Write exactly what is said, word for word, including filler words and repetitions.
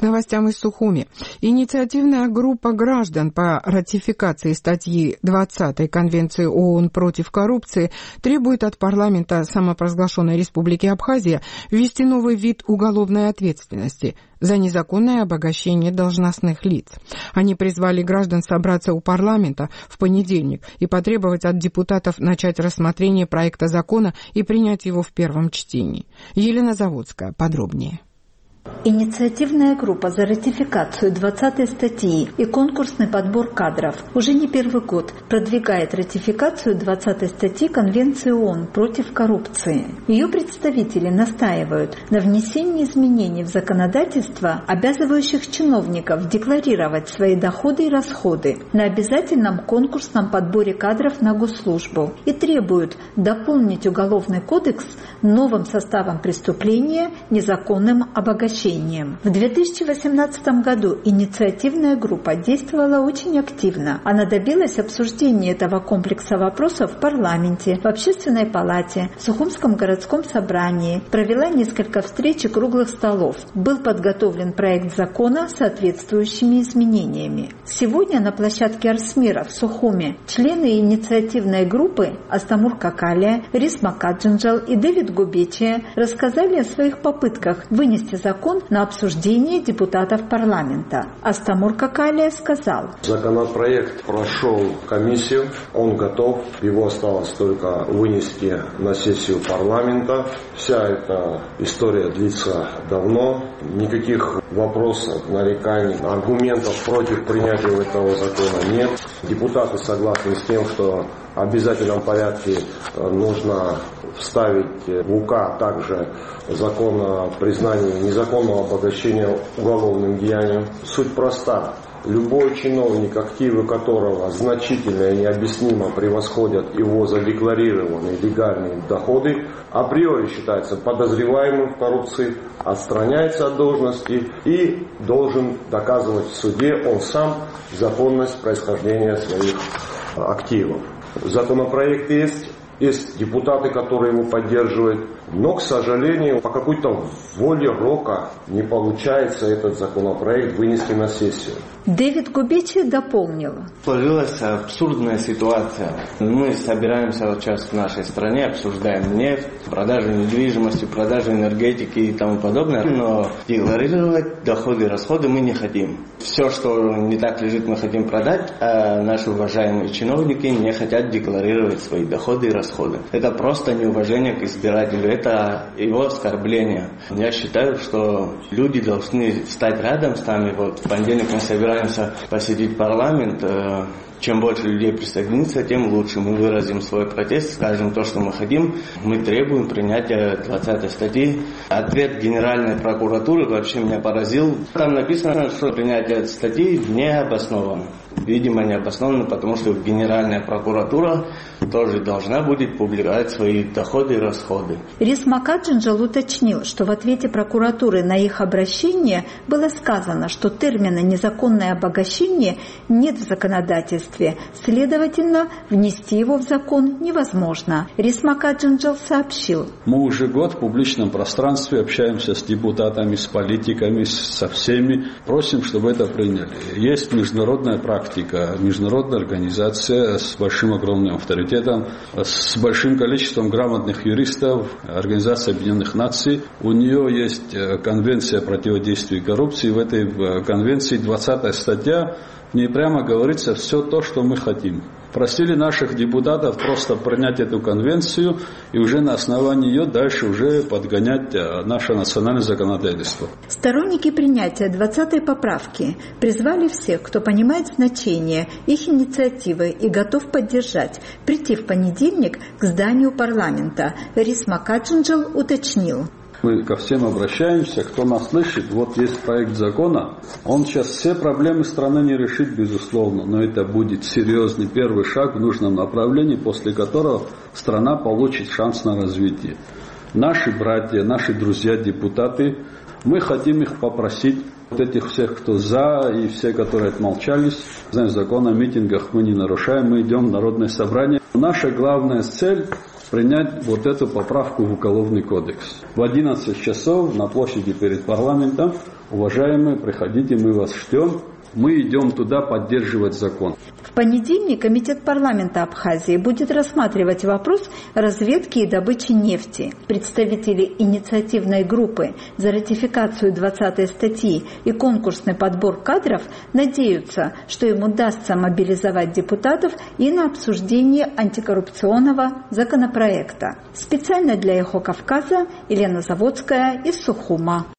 К новостям из Сухуми. Инициативная группа граждан по ратификации статьи двадцатой Конвенции ООН против коррупции требует от парламента самопровозглашенной Республики Абхазия ввести новый вид уголовной ответственности за незаконное обогащение должностных лиц. Они призвали граждан собраться у парламента в понедельник и потребовать от депутатов начать рассмотрение проекта закона и принять его в первом чтении. Елена Заводская подробнее. Инициативная группа за ратификацию двадцатой статьи и конкурсный подбор кадров уже не первый год продвигает ратификацию двадцатой статьи Конвенции ООН против коррупции. Ее представители настаивают на внесении изменений в законодательство, обязывающих чиновников декларировать свои доходы и расходы, на обязательном конкурсном подборе кадров на госслужбу и требуют дополнить Уголовный кодекс новым составом преступления незаконным обогащением. В две тысячи восемнадцатом году инициативная группа действовала очень активно. Она добилась обсуждения этого комплекса вопросов в парламенте, в общественной палате, в Сухумском городском собрании, провела несколько встреч и круглых столов. Был подготовлен проект закона с соответствующими изменениями. Сегодня на площадке Арсмира в Сухуме члены инициативной группы Астамур Какалия, Рисма Каджинджал и Дэвид Губечия рассказали о своих попытках вынести закон на обсуждение депутатов парламента. Астамур Какалия сказал: Законопроект прошел комиссию, он готов, его осталось только вынести на сессию парламента. Вся эта история длится давно, никаких вопросов, нареканий, аргументов против принятия этого закона нет. Депутаты согласны с тем, что в обязательном порядке нужно вставить в УК также закон о признании незаконного обогащения уголовным деянием. Суть проста. Любой чиновник, активы которого значительно и необъяснимо превосходят его задекларированные легальные доходы, априори считается подозреваемым в коррупции, отстраняется от должности и должен доказывать в суде он сам законность происхождения своих активов. Законопроект есть. Есть депутаты, которые его поддерживают, но, к сожалению, по какой-то воле рока не получается этот законопроект вынести на сессию. Дэвид Губечи дополнил. Сложилась абсурдная ситуация. Мы собираемся вот сейчас в нашей стране, обсуждаем нефть, продажу недвижимости, продажу энергетики и тому подобное, но декларировать доходы и расходы мы не хотим. Все, что не так лежит, мы хотим продать, а наши уважаемые чиновники не хотят декларировать свои доходы и расходы. Это просто неуважение к избирателю, это его оскорбление. Я считаю, что люди должны стать рядом с нами. Вот в понедельник мы собираемся посетить парламент. Чем больше людей присоединится, тем лучше. Мы выразим свой протест, скажем то, что мы хотим. Мы требуем принятия двадцатой статьи. Ответ Генеральной прокуратуры вообще меня поразил. Там написано, что принятие этой статьи не обосновано. Видимо, не обосновано, потому что Генеральная прокуратура тоже должна будет публиковать свои доходы и расходы. Рисма Каджинджал уточнил, что в ответе прокуратуры на их обращение было сказано, что термина «незаконное обогащение» нет в законодательстве, следовательно, внести его в закон невозможно. Рисма Каджинджал сообщил: мы уже год в публичном пространстве общаемся с депутатами, с политиками, со всеми, просим, чтобы это приняли. Есть международная практика, международная организация с большим огромным авторитетом, с большим количеством грамотных юристов, Организация Объединенных Наций. У нее есть конвенция о противодействии коррупции. В этой конвенции двадцатая статья, в ней прямо говорится все то, что мы хотим. Просили наших депутатов просто принять эту конвенцию и уже на основании ее дальше уже подгонять наше национальное законодательство. Сторонники принятия двадцатой поправки призвали всех, кто понимает значение их инициативы и готов поддержать, прийти в понедельник к зданию парламента. Рисма Каджинджал уточнил: мы ко всем обращаемся, кто нас слышит, вот есть проект закона, он сейчас все проблемы страны не решит, безусловно, но это будет серьезный первый шаг в нужном направлении, после которого страна получит шанс на развитие. Наши братья, наши друзья, депутаты, мы хотим их попросить, вот этих всех, кто за, и все, которые отмолчались, знаем, закон о митингах мы не нарушаем, мы идем в народное собрание. Наша главная цель принять вот эту поправку в Уголовный кодекс. В одиннадцать часов на площади перед парламентом, уважаемые, приходите, мы вас ждем. Мы идем туда поддерживать закон. В понедельник Комитет парламента Абхазии будет рассматривать вопрос разведки и добычи нефти. Представители инициативной группы за ратификацию двадцатой статьи и конкурсный подбор кадров надеются, что им удастся мобилизовать депутатов и на обсуждение антикоррупционного законопроекта. Специально для Эхо Кавказа Елена Заводская из Сухума.